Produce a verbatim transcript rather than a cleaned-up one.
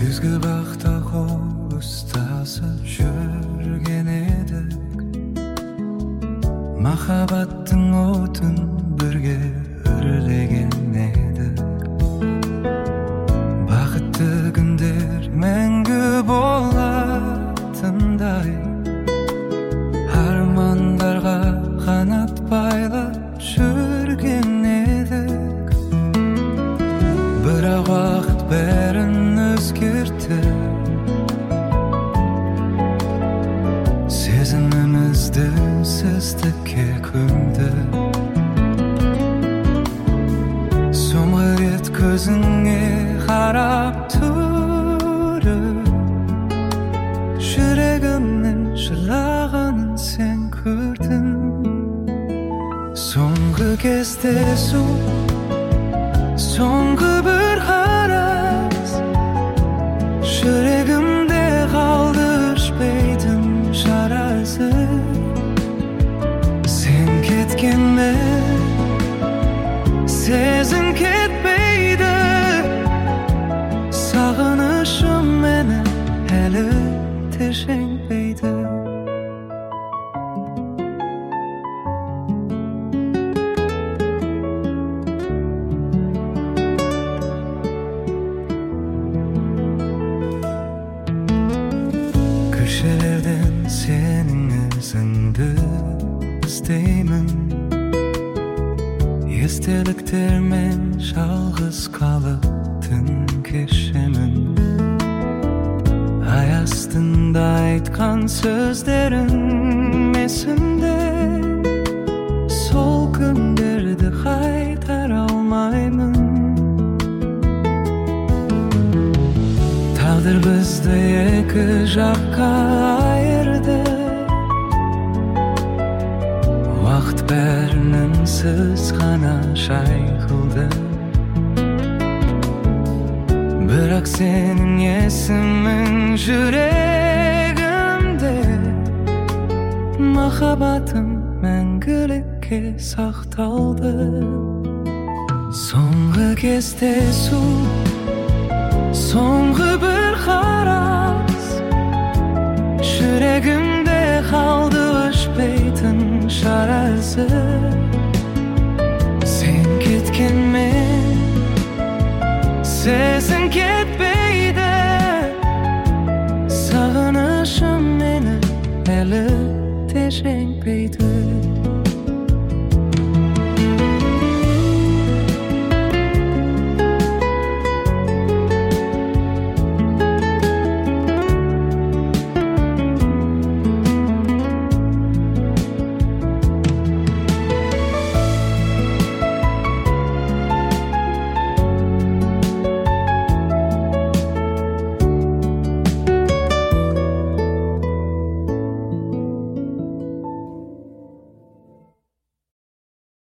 Күзгі бақта қол ұстасып жүрген едік, махаббаттың отын бірге үрлеген едік. Бақытты күндер мәңгі болатындай, армандарға қанат байлап жүрген едік. Бірақ уақыт бәрін өзгертті, сезімімізді сіздікке көмді. Соңғы рет көзіңе қарап тұрып, жүрегімнің жылағанын сен көрдің. Соңғы кездесу, соңғы бір қарас, жүрегімде қалды өшпейтін жарасы. Сен кеткенмен сезім кетпейді, сағынышым мені әлі де жеңбейді. Көшелерден сенің ізіңді іздеймін, естеліктермен жалғыз қалып түн кешемін. Ай астында айтқан сөздерің есімде, сол күндерді қайтара алмаймын. Тағдыр бізді екі жаққа айырды, уақыт бәрініңсіз ғана шайқылды. Бірақ сенің есімің жүрегімде, махаббатым мәңгілікке сақталды. Соңғы кездесу, соңғы бір қарас, жүрегімде қалды өшпейтін жарасы. Сен кеткенмен сезім кетпейді, сағынышым мені әлі де жеңбейді.